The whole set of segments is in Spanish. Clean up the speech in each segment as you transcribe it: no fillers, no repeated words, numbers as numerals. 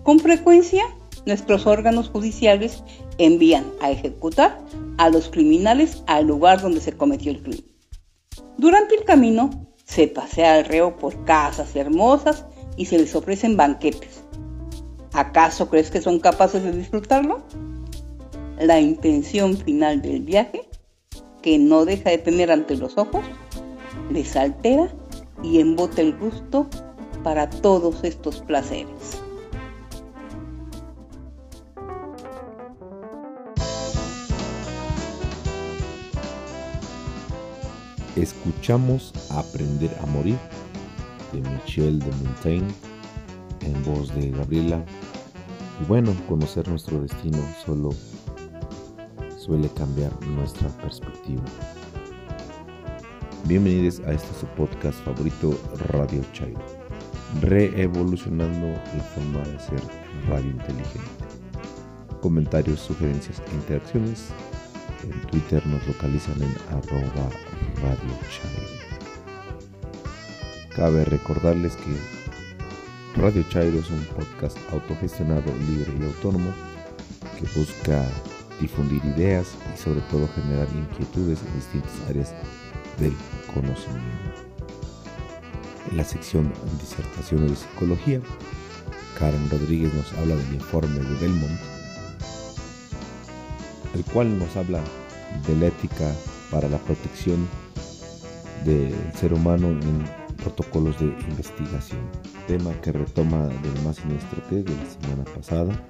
Con frecuencia, nuestros órganos judiciales envían a ejecutar a los criminales al lugar donde se cometió el crimen. Durante el camino, se pasea al reo por casas hermosas y se les ofrecen banquetes. ¿Acaso crees que son capaces de disfrutarlo? La intención final del viaje, que no deja de tener ante los ojos, les altera y embota el gusto para todos estos placeres. Escuchamos Aprender a Morir de Michel de Montaigne en voz de Gabriela. Y bueno, conocer nuestro destino solo suele cambiar nuestra perspectiva. Bienvenidos a este su podcast favorito, Radio Chairo, reevolucionando la forma de hacer radio inteligente. Comentarios, sugerencias e interacciones. En Twitter nos localizan en @Radio Chairo. Cabe recordarles que Radio Chairo es un podcast autogestionado, libre y autónomo que busca difundir ideas y sobre todo generar inquietudes en distintas áreas del conocimiento. En la sección Disertaciones de Psicología, Karen Rodríguez nos habla del informe de Belmont, el cual nos habla de la ética para la protección del ser humano en protocolos de investigación, tema que retoma del más siniestro que de la semana pasada.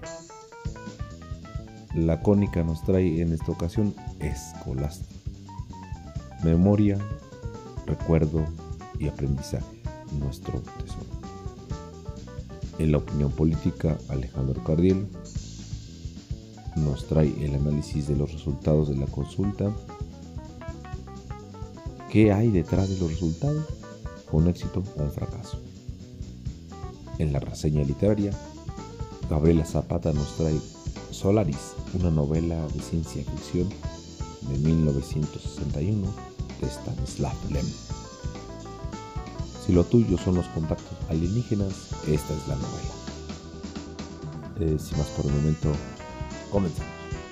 La cónica nos trae en esta ocasión escolástica: memoria, recuerdo y aprendizaje, nuestro tesoro. En la opinión política, Alejandro Cardiel nos trae el análisis de los resultados de la consulta. ¿Qué hay detrás de los resultados? ¿Fue un éxito o un fracaso? En la reseña literaria, Gabriela Zapata nos trae Solaris, una novela de ciencia ficción de 1961 de Stanislav Lem. Si lo tuyo son los contactos alienígenas, esta es la novela. Sin más por el momento, comenzamos.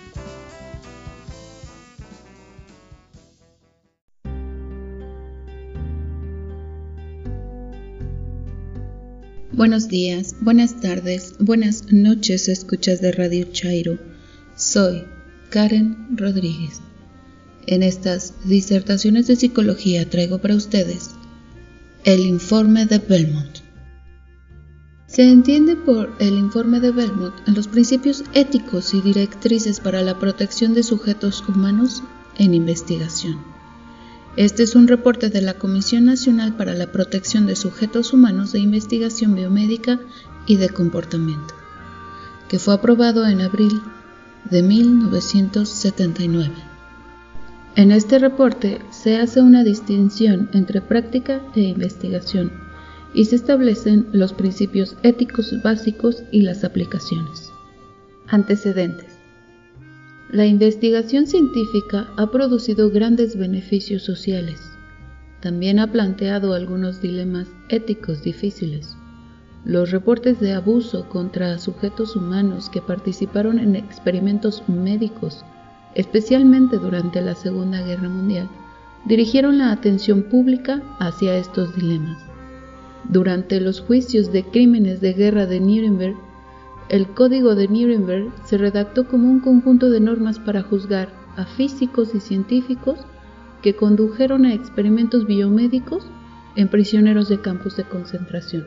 Buenos días, buenas tardes, buenas noches, escuchas de Radio Chairo. Soy Karen Rodríguez. En estas disertaciones de psicología traigo para ustedes el informe de Belmont. Se entiende por el informe de Belmont los principios éticos y directrices para la protección de sujetos humanos en investigación. Este es un reporte de la Comisión Nacional para la Protección de Sujetos Humanos de Investigación Biomédica y de Comportamiento, que fue aprobado en abril de 1979. En este reporte se hace una distinción entre práctica e investigación y se establecen los principios éticos básicos y las aplicaciones. Antecedentes. La investigación científica ha producido grandes beneficios sociales. También ha planteado algunos dilemas éticos difíciles. Los reportes de abuso contra sujetos humanos que participaron en experimentos médicos, especialmente durante la Segunda Guerra Mundial, dirigieron la atención pública hacia estos dilemas. Durante los juicios de crímenes de guerra de Nuremberg, el Código de Nuremberg se redactó como un conjunto de normas para juzgar a físicos y científicos que condujeron a experimentos biomédicos en prisioneros de campos de concentración.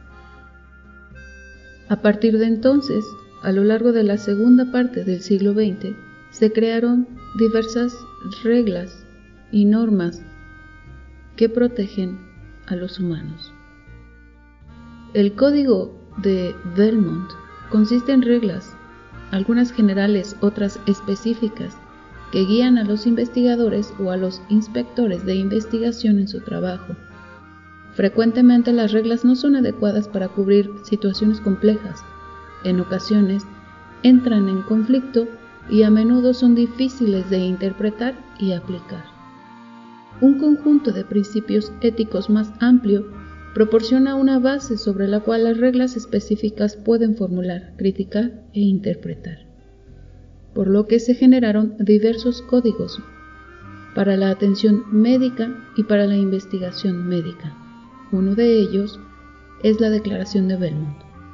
A partir de entonces, a lo largo de la segunda parte del siglo XX, se crearon diversas reglas y normas que protegen a los humanos. El Código de Belmont consiste en reglas, algunas generales, otras específicas, que guían a los investigadores o a los inspectores de investigación en su trabajo. Frecuentemente las reglas no son adecuadas para cubrir situaciones complejas. En ocasiones entran en conflicto y a menudo son difíciles de interpretar y aplicar. Un conjunto de principios éticos más amplio proporciona una base sobre la cual las reglas específicas pueden formular, criticar e interpretar, por lo que se generaron diversos códigos para la atención médica y para la investigación médica. Uno de ellos es la Declaración de Belmont.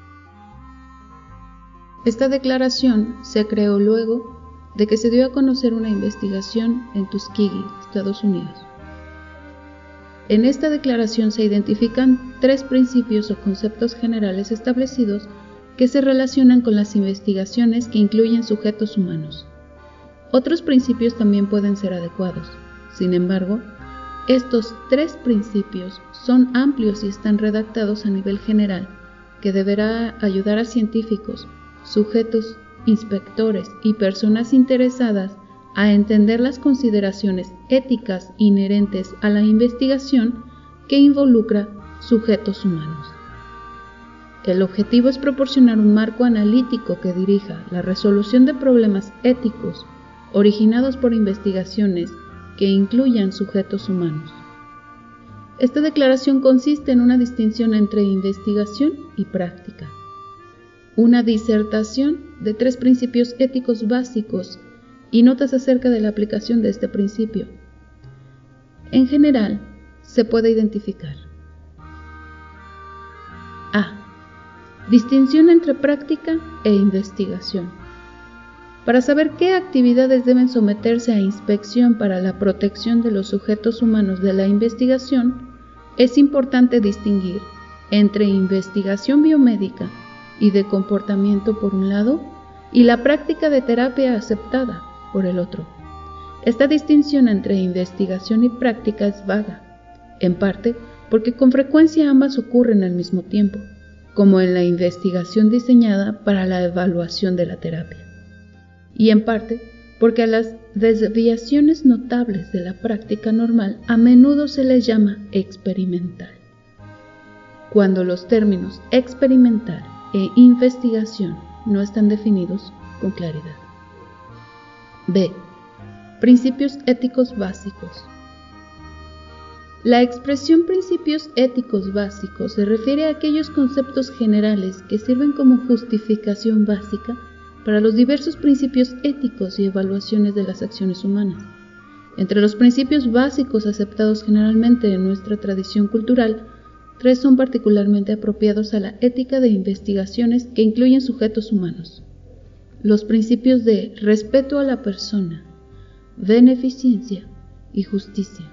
Esta declaración se creó luego de que se dio a conocer una investigación en Tuskegee, Estados Unidos. En esta declaración se identifican 3 principios o conceptos generales establecidos que se relacionan con las investigaciones que incluyen sujetos humanos. Otros principios también pueden ser adecuados. Sin embargo, estos 3 principios son amplios y están redactados a nivel general, que deberá ayudar a científicos, sujetos, inspectores y personas interesadas a entender las consideraciones éticas inherentes a la investigación que involucra sujetos humanos. El objetivo es proporcionar un marco analítico que dirija la resolución de problemas éticos originados por investigaciones que incluyan sujetos humanos. Esta declaración consiste en una distinción entre investigación y práctica. Una disertación de 3 principios éticos básicos y notas acerca de la aplicación de este principio. En general, se puede identificar: A. Distinción entre práctica e investigación. Para saber qué actividades deben someterse a inspección para la protección de los sujetos humanos de la investigación, es importante distinguir entre investigación biomédica y de comportamiento por un lado, y la práctica de terapia aceptada por el otro. Esta distinción entre investigación y práctica es vaga, en parte porque con frecuencia ambas ocurren al mismo tiempo, como en la investigación diseñada para la evaluación de la terapia, y en parte porque a las desviaciones notables de la práctica normal a menudo se les llama experimental, cuando los términos experimental e investigación no están definidos con claridad. B. Principios éticos básicos. La expresión principios éticos básicos se refiere a aquellos conceptos generales que sirven como justificación básica para los diversos principios éticos y evaluaciones de las acciones humanas. Entre los principios básicos aceptados generalmente en nuestra tradición cultural, 3 son particularmente apropiados a la ética de investigaciones que incluyen sujetos humanos: los principios de respeto a la persona, beneficencia y justicia.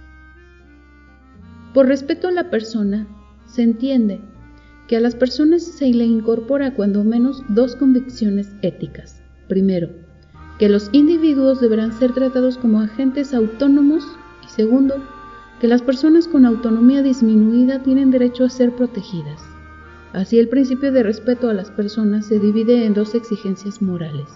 Por respeto a la persona, se entiende que a las personas se le incorpora cuando menos 2 convicciones éticas. Primero, que los individuos deberán ser tratados como agentes autónomos, y segundo, que las personas con autonomía disminuida tienen derecho a ser protegidas. Así, el principio de respeto a las personas se divide en 2 exigencias morales: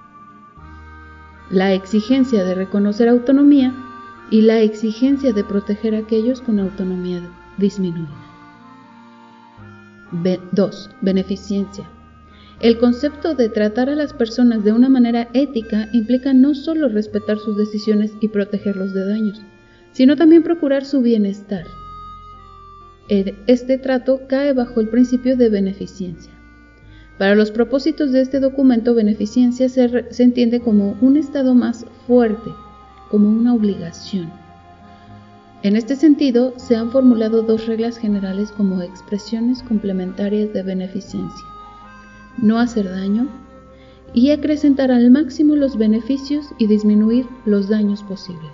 la exigencia de reconocer autonomía y la exigencia de proteger a aquellos con autonomía disminuida. 2. Beneficencia. El concepto de tratar a las personas de una manera ética implica no solo respetar sus decisiones y protegerlos de daños, sino también procurar su bienestar. Este trato cae bajo el principio de beneficencia. Para los propósitos de este documento, beneficencia se entiende como un estado más fuerte, como una obligación. En este sentido, se han formulado 2 reglas generales como expresiones complementarias de beneficencia: no hacer daño y acrecentar al máximo los beneficios y disminuir los daños posibles.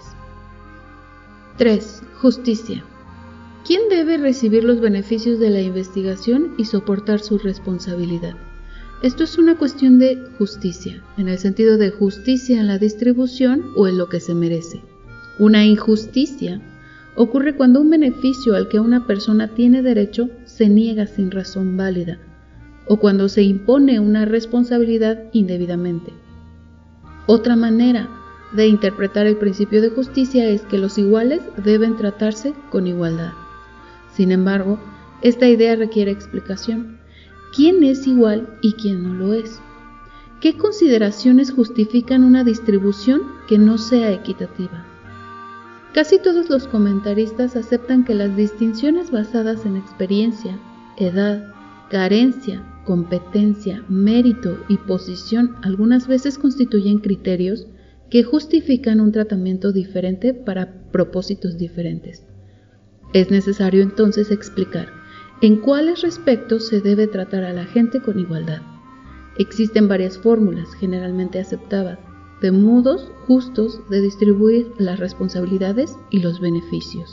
3. Justicia. ¿Quién debe recibir los beneficios de la investigación y soportar su responsabilidad? Esto es una cuestión de justicia, en el sentido de justicia en la distribución o en lo que se merece. Una injusticia ocurre cuando un beneficio al que una persona tiene derecho se niega sin razón válida, o cuando se impone una responsabilidad indebidamente. Otra manera de interpretar el principio de justicia es que los iguales deben tratarse con igualdad. Sin embargo, esta idea requiere explicación. ¿Quién es igual y quién no lo es? ¿Qué consideraciones justifican una distribución que no sea equitativa? Casi todos los comentaristas aceptan que las distinciones basadas en experiencia, edad, carencia, competencia, mérito y posición algunas veces constituyen criterios que justifican un tratamiento diferente para propósitos diferentes. Es necesario entonces explicar en cuáles respectos se debe tratar a la gente con igualdad. Existen varias fórmulas generalmente aceptadas, de modos justos de distribuir las responsabilidades y los beneficios.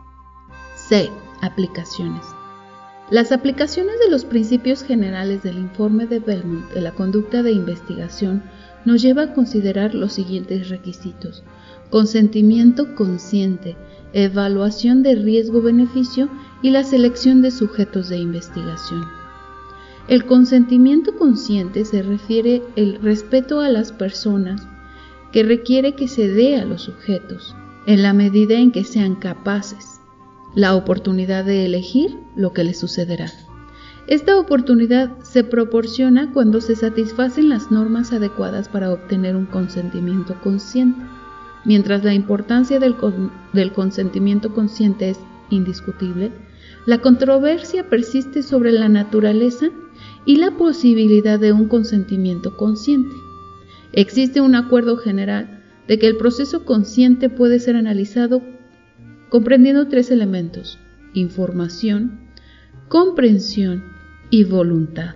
C. Aplicaciones. Las aplicaciones de los principios generales del informe de Belmont de la conducta de investigación nos lleva a considerar los siguientes requisitos: consentimiento consciente, evaluación de riesgo-beneficio y la selección de sujetos de investigación. El consentimiento consciente se refiere al respeto a las personas que requiere que se dé a los sujetos, en la medida en que sean capaces, la oportunidad de elegir lo que les sucederá. Esta oportunidad se proporciona cuando se satisfacen las normas adecuadas para obtener un consentimiento consciente. Mientras la importancia del consentimiento consciente es indiscutible, la controversia persiste sobre la naturaleza y la posibilidad de un consentimiento consciente. Existe un acuerdo general de que el proceso consciente puede ser analizado comprendiendo tres elementos: información, comprensión y voluntad.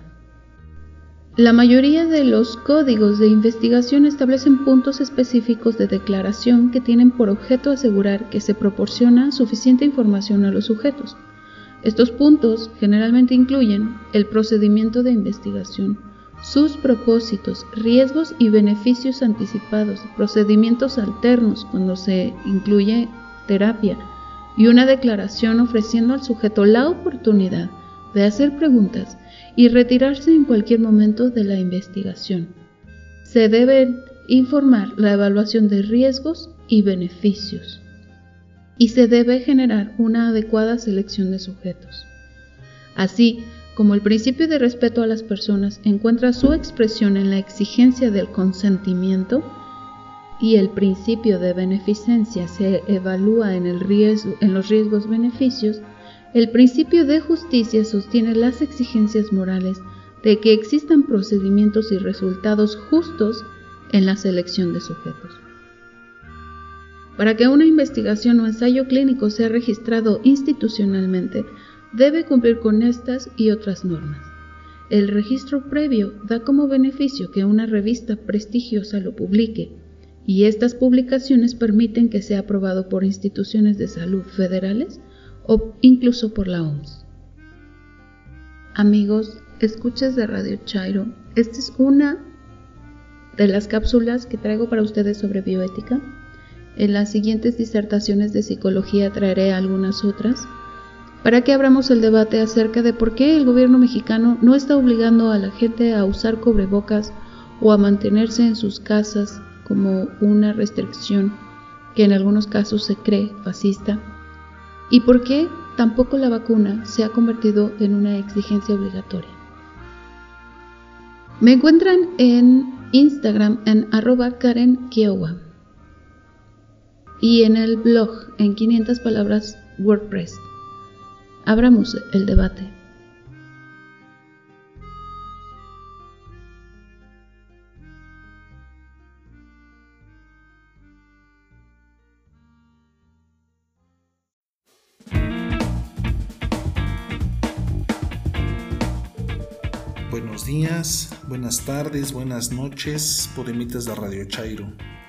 La mayoría de los códigos de investigación establecen puntos específicos de declaración que tienen por objeto asegurar que se proporciona suficiente información a los sujetos. Estos puntos generalmente incluyen el procedimiento de investigación, sus propósitos, riesgos y beneficios anticipados, procedimientos alternos cuando se incluye terapia, y una declaración ofreciendo al sujeto la oportunidad de hacer preguntas y retirarse en cualquier momento de la investigación. Se debe informar la evaluación de riesgos y beneficios, y se debe generar una adecuada selección de sujetos. Así como el principio de respeto a las personas encuentra su expresión en la exigencia del consentimiento y el principio de beneficencia se evalúa en los riesgos-beneficios, el principio de justicia sostiene las exigencias morales de que existan procedimientos y resultados justos en la selección de sujetos. Para que una investigación o ensayo clínico sea registrado institucionalmente, debe cumplir con estas y otras normas. El registro previo da como beneficio que una revista prestigiosa lo publique, y estas publicaciones permiten que sea aprobado por instituciones de salud federales o incluso por la OMS. Amigos, escuchas de Radio Chairo, esta es una de las cápsulas que traigo para ustedes sobre bioética. En las siguientes disertaciones de psicología traeré algunas otras, para que abramos el debate acerca de por qué el gobierno mexicano no está obligando a la gente a usar cubrebocas o a mantenerse en sus casas como una restricción que en algunos casos se cree fascista, y por qué tampoco la vacuna se ha convertido en una exigencia obligatoria. Me encuentran en Instagram en @KarenKiowa y en el blog en 500 palabras WordPress. Abramos el debate. Buenos días, buenas tardes, buenas noches, podemitas de Radio Chairo.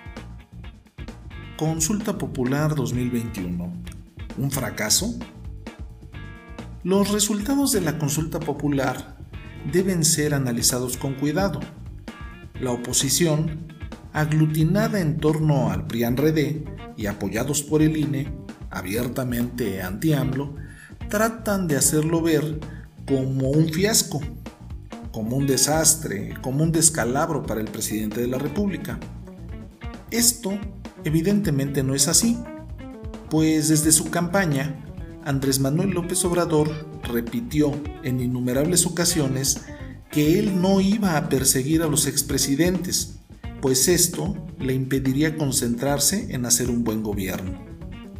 Consulta Popular 2021. ¿Un fracaso? Los resultados de la consulta popular deben ser analizados con cuidado. La oposición, aglutinada en torno al PRIAN-RD y apoyados por el INE, abiertamente anti-AMLO, tratan de hacerlo ver como un fiasco, como un desastre, como un descalabro para el presidente de la República. Esto evidentemente no es así, pues desde su campaña, Andrés Manuel López Obrador repitió en innumerables ocasiones que él no iba a perseguir a los expresidentes, pues esto le impediría concentrarse en hacer un buen gobierno.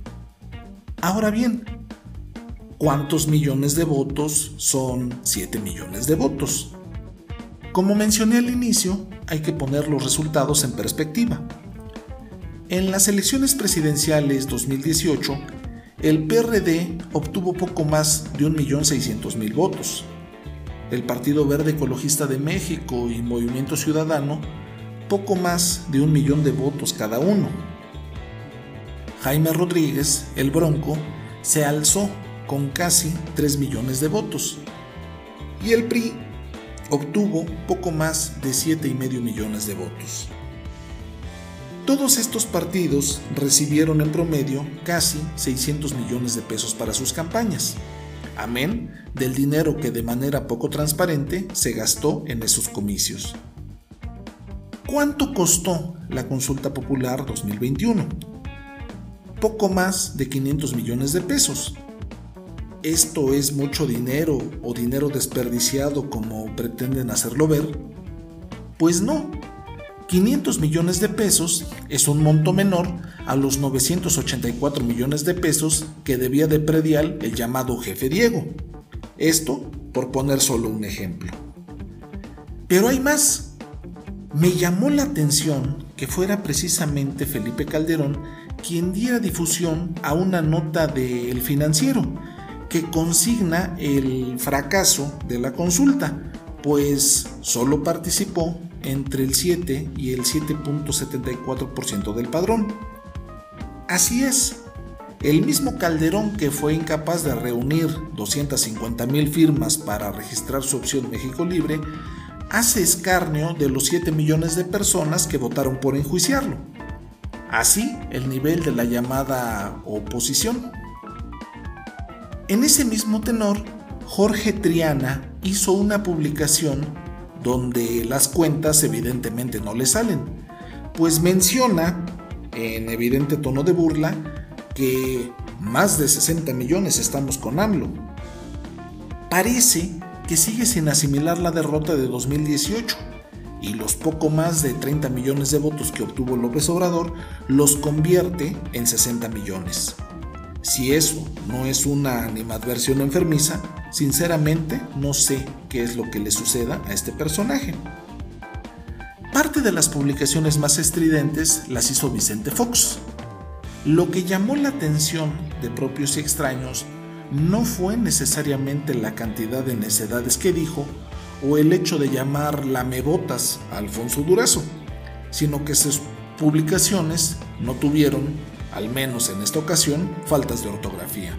Ahora bien, ¿cuántos millones de votos son 7 millones de votos? Como mencioné al inicio, hay que poner los resultados en perspectiva. En las elecciones presidenciales 2018, el PRD obtuvo poco más de 1.600.000 votos. El Partido Verde Ecologista de México y Movimiento Ciudadano, poco más de 1 millón de votos cada uno. Jaime Rodríguez, el Bronco, se alzó con casi 3 millones de votos. Y el PRI obtuvo poco más de 7,5 millones de votos. Todos estos partidos recibieron en promedio casi 600 millones de pesos para sus campañas, amén del dinero que de manera poco transparente se gastó en esos comicios. ¿Cuánto costó la Consulta Popular 2021? Poco más de 500 millones de pesos. ¿Esto es mucho dinero o dinero desperdiciado como pretenden hacerlo ver? Pues no. 500 millones de pesos es un monto menor a los 984 millones de pesos que debía de predial el llamado jefe Diego. Esto por poner solo un ejemplo. Pero hay más. Me llamó la atención que fuera precisamente Felipe Calderón quien diera difusión a una nota de El Financiero que consigna el fracaso de la consulta, pues solo participó entre el 7 y el 7.74% del padrón. Así es, el mismo Calderón que fue incapaz de reunir 250,000 firmas para registrar su opción México Libre, hace escarnio de los 7 millones de personas que votaron por enjuiciarlo. Así, el nivel de la llamada oposición. En ese mismo tenor, Jorge Triana hizo una publicación donde las cuentas evidentemente no le salen, pues menciona, en evidente tono de burla, que más de 60 millones estamos con AMLO. Parece que sigue sin asimilar la derrota de 2018 y los poco más de 30 millones de votos que obtuvo López Obrador los convierte en 60 millones. Si eso no es una animadversión enfermiza, sinceramente no sé qué es lo que le suceda a este personaje. Parte de las publicaciones más estridentes las hizo Vicente Fox. Lo que llamó la atención de propios y extraños no fue necesariamente la cantidad de necedades que dijo o el hecho de llamar lamebotas a Alfonso Durazo, sino que sus publicaciones no tuvieron, al menos en esta ocasión, faltas de ortografía.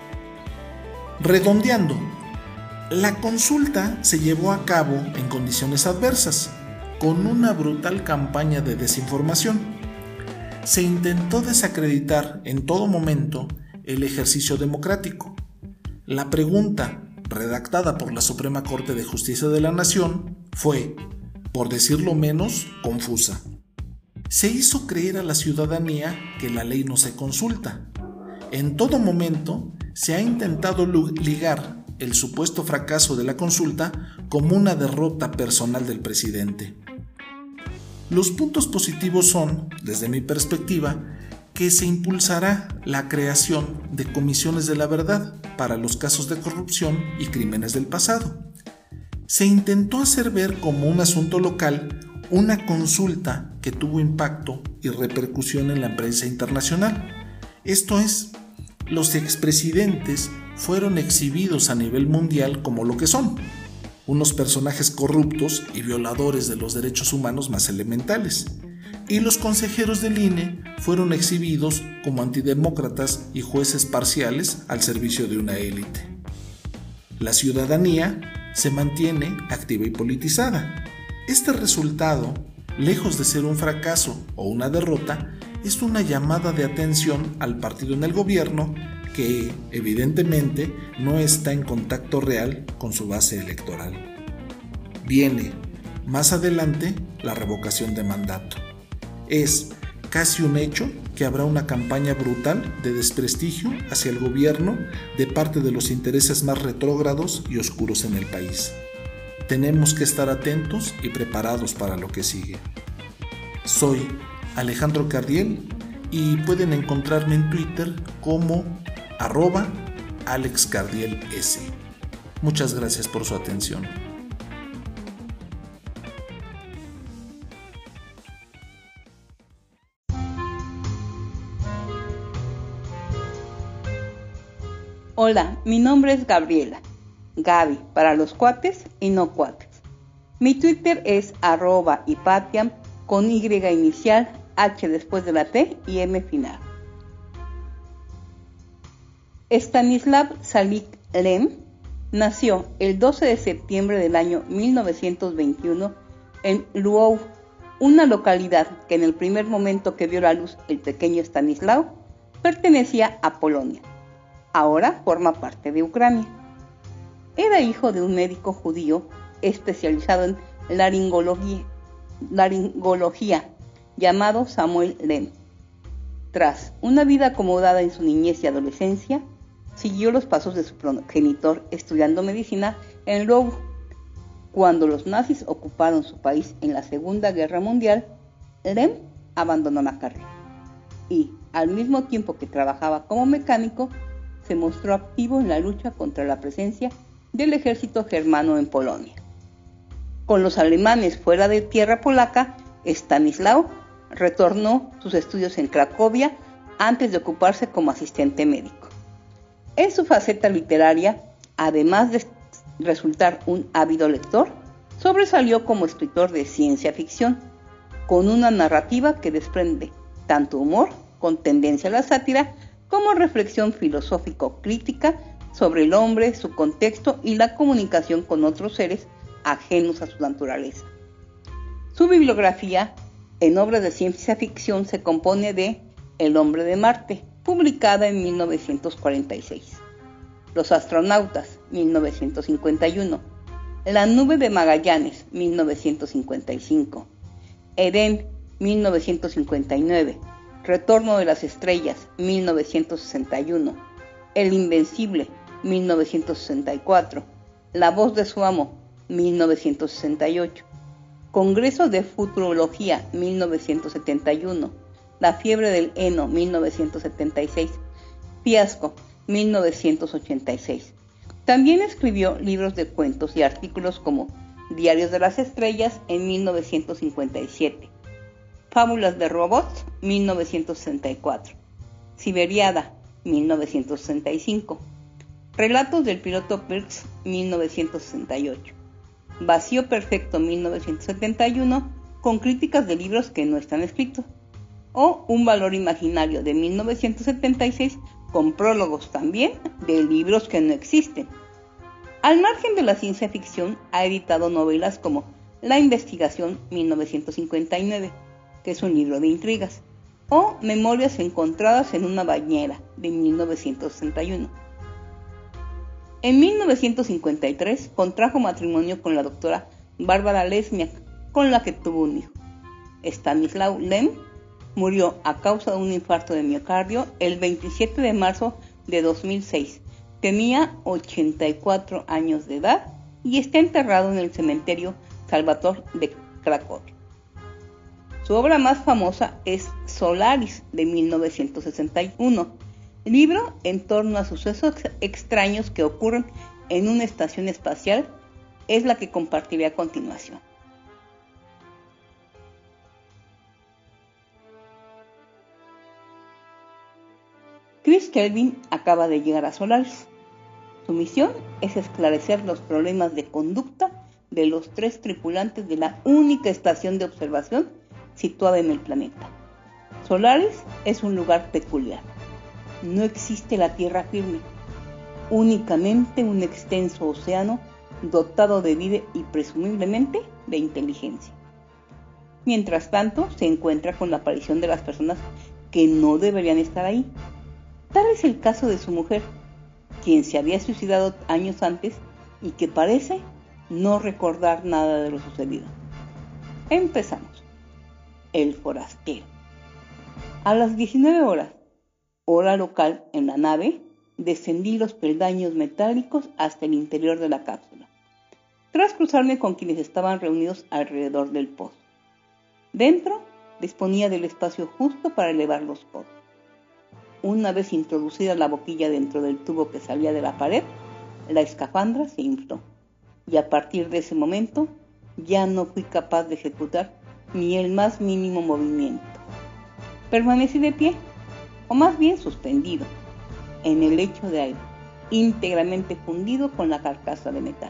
Redondeando, la consulta se llevó a cabo en condiciones adversas, con una brutal campaña de desinformación. Se intentó desacreditar en todo momento el ejercicio democrático. La pregunta, redactada por la Suprema Corte de Justicia de la Nación, fue, por decirlo menos, confusa. Se hizo creer a la ciudadanía que la ley no se consulta. En todo momento se ha intentado ligar el supuesto fracaso de la consulta como una derrota personal del presidente. Los puntos positivos son, desde mi perspectiva, que se impulsará la creación de comisiones de la verdad para los casos de corrupción y crímenes del pasado. Se intentó hacer ver como un asunto local una consulta que tuvo impacto y repercusión en la prensa internacional. Esto es, los expresidentes fueron exhibidos a nivel mundial como lo que son, unos personajes corruptos y violadores de los derechos humanos más elementales, y los consejeros del INE fueron exhibidos como antidemócratas y jueces parciales al servicio de una élite. La ciudadanía se mantiene activa y politizada. Este resultado, lejos de ser un fracaso o una derrota, es una llamada de atención al partido en el gobierno que, evidentemente, no está en contacto real con su base electoral. Viene, más adelante, la revocación de mandato. Es casi un hecho que habrá una campaña brutal de desprestigio hacia el gobierno de parte de los intereses más retrógrados y oscuros en el país. Tenemos que estar atentos y preparados para lo que sigue. Soy Alejandro Cardiel y pueden encontrarme en Twitter como @AlexGardielS. Muchas gracias por su atención. Hola, mi nombre es Gabriela. Gaby, para los cuates y no cuates. Mi Twitter es @Hypatiam con Y inicial, H después de la T y M final. Stanislav Salik Lem nació el 12 de septiembre del año 1921 en Lwów, una localidad que en el primer momento que vio la luz el pequeño Stanislaw pertenecía a Polonia. Ahora forma parte de Ucrania. Era hijo de un médico judío especializado en laringología llamado Samuel Lem. Tras una vida acomodada en su niñez y adolescencia, siguió los pasos de su progenitor estudiando medicina en Lwów. Cuando los nazis ocuparon su país en la Segunda Guerra Mundial, Lem abandonó la carrera y, al mismo tiempo que trabajaba como mecánico, se mostró activo en la lucha contra la presencia del ejército germano en Polonia. Con los alemanes fuera de tierra polaca, Stanislaw retornó sus estudios en Cracovia antes de ocuparse como asistente médico. En su faceta literaria, además de resultar un ávido lector, sobresalió como escritor de ciencia ficción, con una narrativa que desprende tanto humor con tendencia a la sátira como reflexión filosófico-crítica sobre el hombre, su contexto y la comunicación con otros seres ajenos a su naturaleza. Su bibliografía en obras de ciencia ficción se compone de El hombre de Marte, publicada en 1946, Los astronautas, 1951, La nube de Magallanes, 1955, Edén, 1959, Retorno de las estrellas, 1961, El invencible, 1964, La voz de su amo, 1968, Congreso de Futurología, 1971, La fiebre del heno, 1976, Fiasco, 1986. También escribió libros de cuentos y artículos como Diarios de las estrellas en 1957, Fábulas de robots, 1964, Siberiada, 1965, Relatos del piloto Pirks, 1968, Vacío perfecto, 1971, con críticas de libros que no están escritos, o Un valor imaginario, de 1976, con prólogos también de libros que no existen. Al margen de la ciencia ficción, ha editado novelas como La investigación, 1959, que es un libro de intrigas, o Memorias encontradas en una bañera, de 1961. En 1953 contrajo matrimonio con la doctora Bárbara Lesniak, con la que tuvo un hijo. Stanislaw Lem murió a causa de un infarto de miocardio el 27 de marzo de 2006. Tenía 84 años de edad y está enterrado en el cementerio Salvator de Cracovia. Su obra más famosa es Solaris, de 1961, libro en torno a sucesos extraños que ocurren en una estación espacial. Es la que compartiré a continuación. Chris Kelvin acaba de llegar a Solaris. Su misión es esclarecer los problemas de conducta de los 3 tripulantes de la única estación de observación situada en el planeta. Solaris es un lugar peculiar. No existe la tierra firme, únicamente un extenso océano dotado de vida y presumiblemente de inteligencia. Mientras tanto, se encuentra con la aparición de las personas que no deberían estar ahí. Tal es el caso de su mujer, quien se había suicidado años antes y que parece no recordar nada de lo sucedido. Empezamos. El forastero. A las 19 horas, hora local, en la nave, descendí los peldaños metálicos hasta el interior de la cápsula, tras cruzarme con quienes estaban reunidos alrededor del pozo. Dentro, disponía del espacio justo para elevar los codos. Una vez introducida la boquilla dentro del tubo que salía de la pared, la escafandra se infló. Y a partir de ese momento, ya no fui capaz de ejecutar ni el más mínimo movimiento. Permanecí de pie, o más bien suspendido, en el lecho de aire, íntegramente fundido con la carcasa de metal.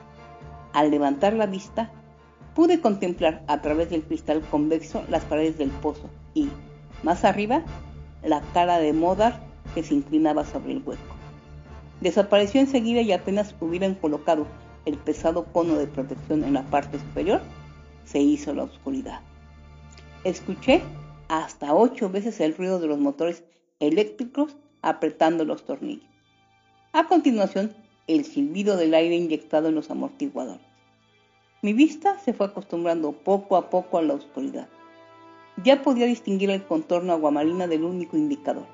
Al levantar la vista, pude contemplar a través del cristal convexo las paredes del pozo y, más arriba, la cara de Modar que se inclinaba sobre el hueco. Desapareció enseguida y apenas hubieran colocado el pesado cono de protección en la parte superior, se hizo la oscuridad. Escuché hasta 8 veces el ruido de los motores eléctricos apretando los tornillos. A continuación, el silbido del aire inyectado en los amortiguadores. Mi vista se fue acostumbrando poco a poco a la oscuridad. Ya podía distinguir el contorno aguamarina del único indicador.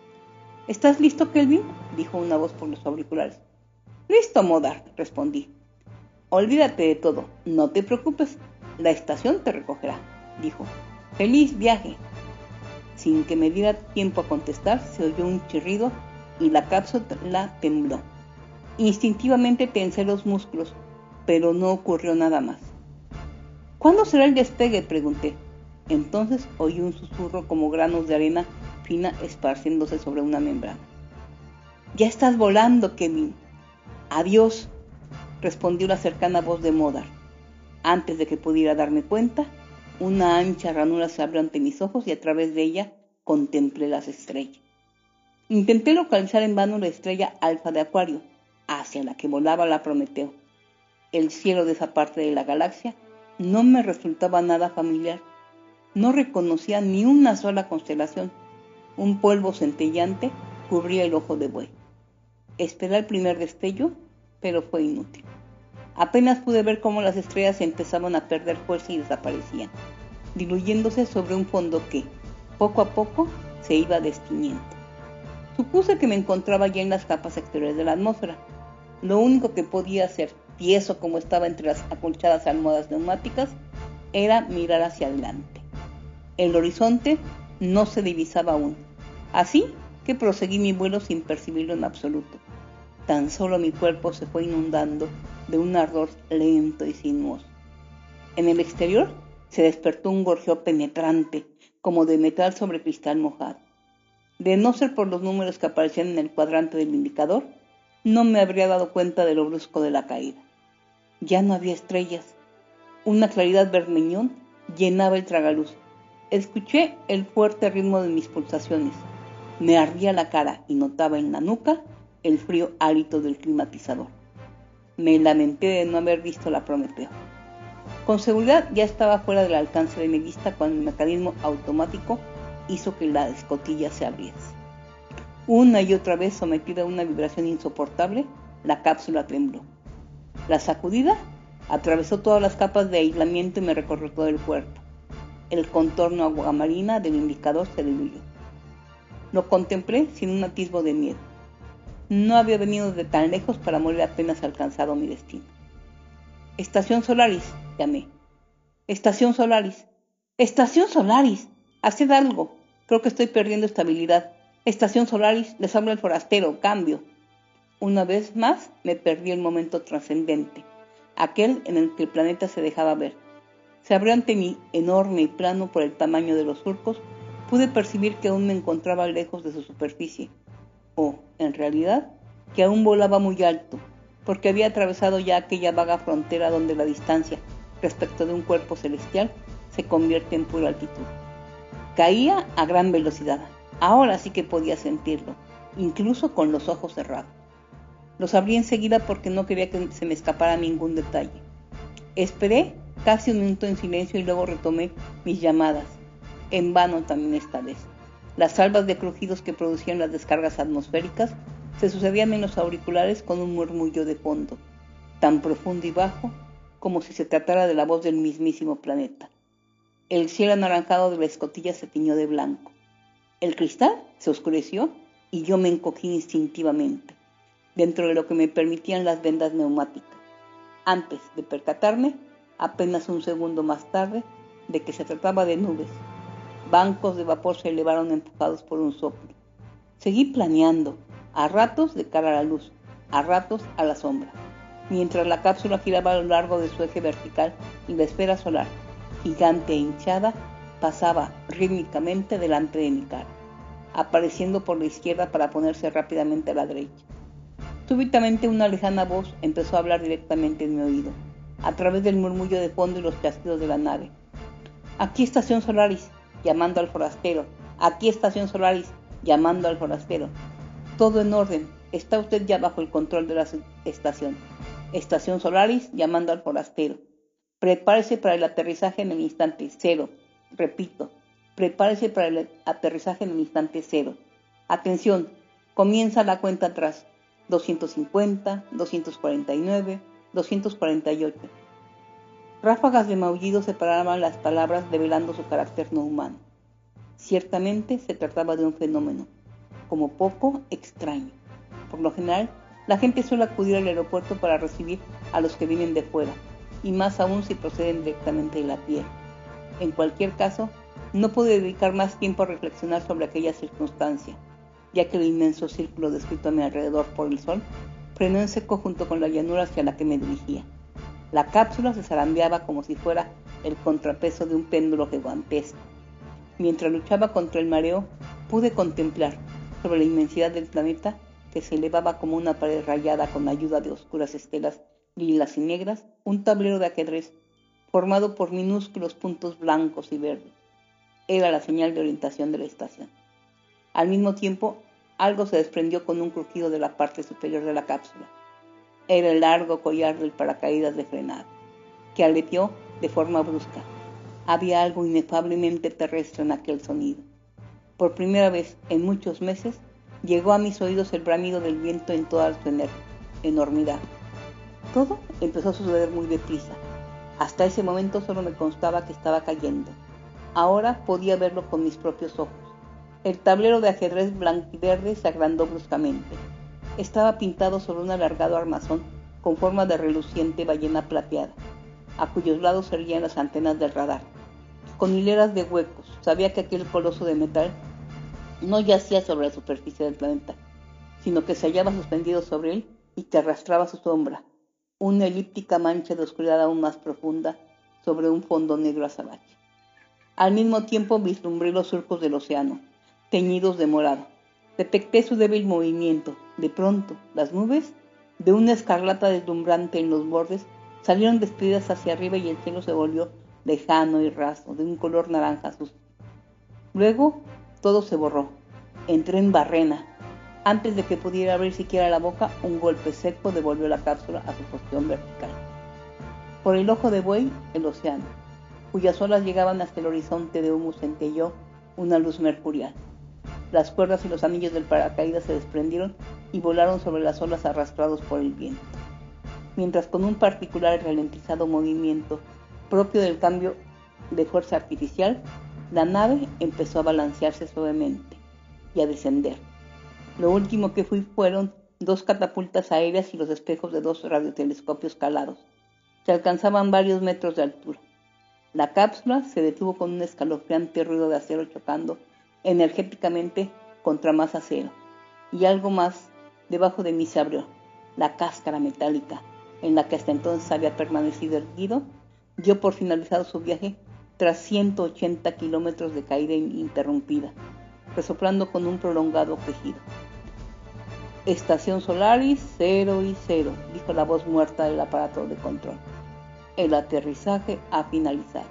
¿Estás listo, Kelvin?, dijo una voz por los auriculares. Listo, Modar, respondí. Olvídate de todo, no te preocupes, la estación te recogerá, dijo. ¡Feliz viaje! Sin que me diera tiempo a contestar, se oyó un chirrido y la cápsula tembló. Instintivamente tensé los músculos, pero no ocurrió nada más. ¿Cuándo será el despegue?, pregunté. Entonces oí un susurro como granos de arena fina esparciéndose sobre una membrana. «Ya estás volando, Kevin». «Adiós», respondió la cercana voz de Modar. Antes de que pudiera darme cuenta, una ancha ranura se abrió ante mis ojos y a través de ella contemplé las estrellas. Intenté localizar en vano la estrella Alfa de Acuario, hacia la que volaba la Prometeo. El cielo de esa parte de la galaxia no me resultaba nada familiar. No reconocía ni una sola constelación. Un polvo centellante cubría el ojo de buey. Esperé el primer destello, pero fue inútil. Apenas pude ver cómo las estrellas empezaban a perder fuerza y desaparecían, diluyéndose sobre un fondo que, poco a poco, se iba destiñendo. Supuse que me encontraba ya en las capas exteriores de la atmósfera. Lo único que podía hacer, tieso como estaba entre las acolchadas almohadas neumáticas, era mirar hacia adelante. El horizonte no se divisaba aún, así que proseguí mi vuelo sin percibirlo en absoluto. Tan solo mi cuerpo se fue inundando de un ardor lento y sinuoso. En el exterior se despertó un gorjeo penetrante, como de metal sobre cristal mojado. De no ser por los números que aparecían en el cuadrante del indicador, no me habría dado cuenta de lo brusco de la caída. Ya no había estrellas. Una claridad bermeñón llenaba el tragaluz. Escuché el fuerte ritmo de mis pulsaciones. Me ardía la cara y notaba en la nuca el frío hálito del climatizador. Me lamenté de no haber visto la Prometeo. Con seguridad ya estaba fuera del alcance de mi vista cuando el mecanismo automático hizo que la escotilla se abriese. Una y otra vez, sometida a una vibración insoportable, la cápsula tembló. La sacudida atravesó todas las capas de aislamiento y me recorrió todo el cuerpo. El contorno aguamarina del indicador se diluyó. Lo contemplé sin un atisbo de miedo. No había venido de tan lejos para morir apenas alcanzado mi destino. «Estación Solaris», llamé. «Estación Solaris». «Estación Solaris, haced algo. Creo que estoy perdiendo estabilidad. Estación Solaris, les habla el forastero, cambio». Una vez más me perdí el momento trascendente, aquel en el que el planeta se dejaba ver. Se abrió ante mí, enorme y plano por el tamaño de los surcos. Pude percibir que aún me encontraba lejos de su superficie, o, en realidad, que aún volaba muy alto, porque había atravesado ya aquella vaga frontera donde la distancia respecto de un cuerpo celestial se convierte en pura altitud. Caía a gran velocidad. Ahora sí que podía sentirlo, incluso con los ojos cerrados. Los abrí enseguida porque no quería que se me escapara ningún detalle. Esperé casi un minuto en silencio y luego retomé mis llamadas. En vano también esta vez. Las salvas de crujidos que producían las descargas atmosféricas se sucedían en los auriculares con un murmullo de fondo, tan profundo y bajo como si se tratara de la voz del mismísimo planeta. El cielo anaranjado de la escotilla se tiñó de blanco. El cristal se oscureció y yo me encogí instintivamente, dentro de lo que me permitían las vendas neumáticas, antes de percatarme, apenas un segundo más tarde, de que se trataba de nubes. Bancos de vapor se elevaron empujados por un soplo. Seguí planeando, a ratos de cara a la luz, a ratos a la sombra, mientras la cápsula giraba a lo largo de su eje vertical y la esfera solar, gigante e hinchada, pasaba rítmicamente delante de mi cara, apareciendo por la izquierda para ponerse rápidamente a la derecha. Súbitamente una lejana voz empezó a hablar directamente en mi oído, a través del murmullo de fondo y los chasquidos de la nave. Aquí Estación Solaris, llamando al forastero. Aquí Estación Solaris, llamando al forastero. Todo en orden, está usted ya bajo el control de la estación. Estación Solaris, llamando al forastero. Prepárese para el aterrizaje en el instante cero. Repito, prepárese para el aterrizaje en el instante cero. Atención, comienza la cuenta atrás. 250, 249, 248. Ráfagas de maullido separaban las palabras, develando su carácter no humano. Ciertamente se trataba de un fenómeno, como poco extraño. Por lo general, la gente suele acudir al aeropuerto para recibir a los que vienen de fuera, y más aún si proceden directamente de la Tierra. En cualquier caso, no pude dedicar más tiempo a reflexionar sobre aquella circunstancia, ya que el inmenso círculo descrito a mi alrededor por el sol frenó en seco junto con la llanura hacia la que me dirigía. La cápsula se zarandeaba como si fuera el contrapeso de un péndulo gigantesco. Mientras luchaba contra el mareo, pude contemplar, sobre la inmensidad del planeta, que se elevaba como una pared rayada con ayuda de oscuras estelas lilas y negras, un tablero de ajedrez formado por minúsculos puntos blancos y verdes. Era la señal de orientación de la estación. Al mismo tiempo, algo se desprendió con un crujido de la parte superior de la cápsula. Era el largo collar del paracaídas de frenado, que aleteó de forma brusca. Había algo inefablemente terrestre en aquel sonido. Por primera vez en muchos meses, llegó a mis oídos el bramido del viento en toda su enormidad. Todo empezó a suceder muy deprisa. Hasta ese momento solo me constaba que estaba cayendo. Ahora podía verlo con mis propios ojos. El tablero de ajedrez blanquiverde se agrandó bruscamente. Estaba pintado sobre un alargado armazón con forma de reluciente ballena plateada, a cuyos lados se erguían las antenas del radar. Con hileras de huecos, sabía que aquel coloso de metal no yacía sobre la superficie del planeta, sino que se hallaba suspendido sobre él y que arrastraba su sombra, una elíptica mancha de oscuridad aún más profunda sobre un fondo negro azabache. Al mismo tiempo vislumbré los surcos del océano, teñidos de morado. Detecté su débil movimiento. De pronto, las nubes, de una escarlata deslumbrante en los bordes, salieron despedidas hacia arriba y el cielo se volvió lejano y raso, de un color naranja sucio. Luego, todo se borró. Entré en barrena. Antes de que pudiera abrir siquiera la boca, un golpe seco devolvió la cápsula a su posición vertical. Por el ojo de buey, el océano, cuyas olas llegaban hasta el horizonte de humo, centelló una luz mercurial. Las cuerdas y los anillos del paracaídas se desprendieron y volaron sobre las olas arrastrados por el viento. Mientras con un particular y ralentizado movimiento propio del cambio de fuerza artificial, la nave empezó a balancearse suavemente y a descender. Lo último que fueron 2 catapultas aéreas y los espejos de 2 radiotelescopios calados, que alcanzaban varios metros de altura. La cápsula se detuvo con un escalofriante ruido de acero chocando energéticamente contra más acero, y algo más debajo de mí se abrió. La cáscara metálica, en la que hasta entonces había permanecido erguido, dio por finalizado su viaje tras 180 kilómetros de caída ininterrumpida, resoplando con un prolongado quejido. Estación Solaris 0 y 0, dijo la voz muerta del aparato de control. El aterrizaje ha finalizado.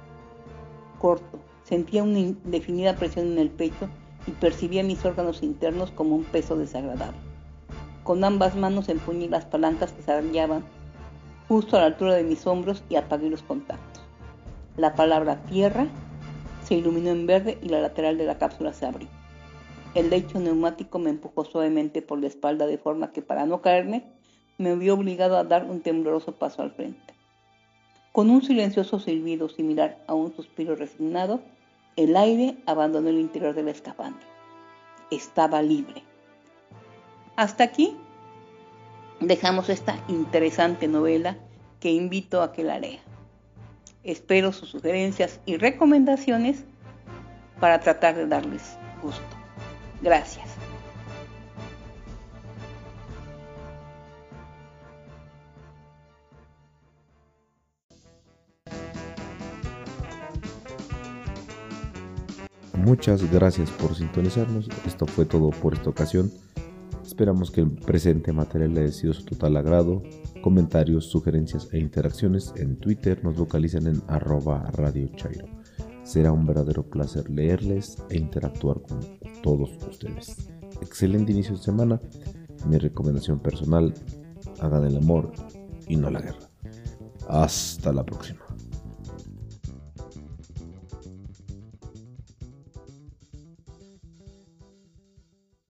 Corto, sentía una indefinida presión en el pecho y percibía mis órganos internos como un peso desagradable. Con ambas manos empuñé las palancas que se hallaban justo a la altura de mis hombros y apagué los contactos. La palabra tierra se iluminó en verde y la lateral de la cápsula se abrió. El lecho neumático me empujó suavemente por la espalda de forma que, para no caerme, me vio obligado a dar un tembloroso paso al frente. Con un silencioso silbido similar a un suspiro resignado, el aire abandonó el interior de la escafandra. Estaba libre. Hasta aquí dejamos esta interesante novela que invito a que la lea. Espero sus sugerencias y recomendaciones para tratar de darles gusto. Gracias. Muchas gracias por sintonizarnos. Esto fue todo por esta ocasión. Esperamos que el presente material haya sido de su total agrado. Comentarios, sugerencias e interacciones en Twitter nos localizan en @Radio Chairo. Será un verdadero placer leerles e interactuar con todos ustedes. Excelente inicio de semana. Mi recomendación personal: hagan el amor y no la guerra. Hasta la próxima.